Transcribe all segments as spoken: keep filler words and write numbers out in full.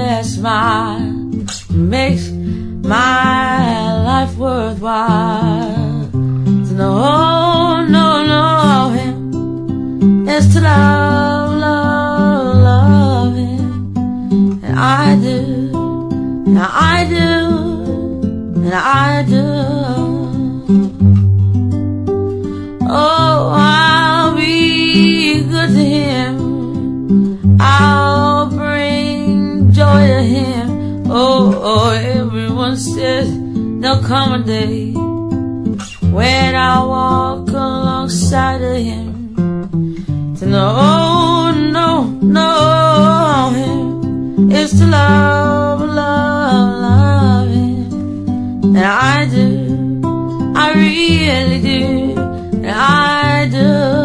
that smile makes my life worthwhile. To know, know, know him is to love, love, love him. And I do, and I do, and I do. Oh, I'll be good to him. I'll bring joy to him. Oh, oh, everyone says there'll come a day when I'll walk alongside of him. To know, no, know him is to love, love, love him. And I do, I really do, and I do.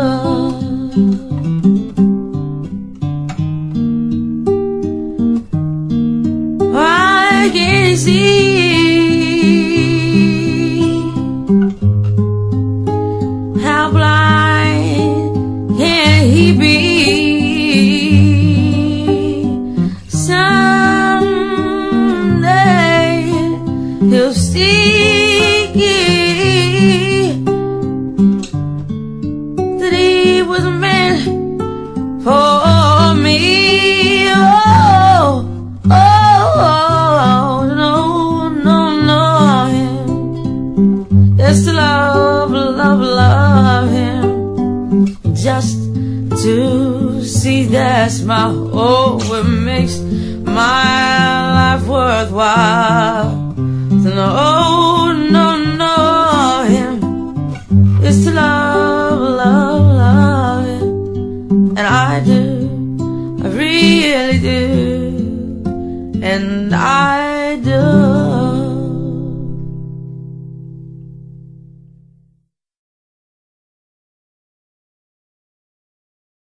I can see how blind can he be. Someday he'll see that he was meant for me. Oh, oh, oh, no, no, no, him. Just to love, love, love him. Just to see that smile, oh, it makes my life worthwhile. To know, oh, no, no, him is to love, love, love him. And I do, I really do, and I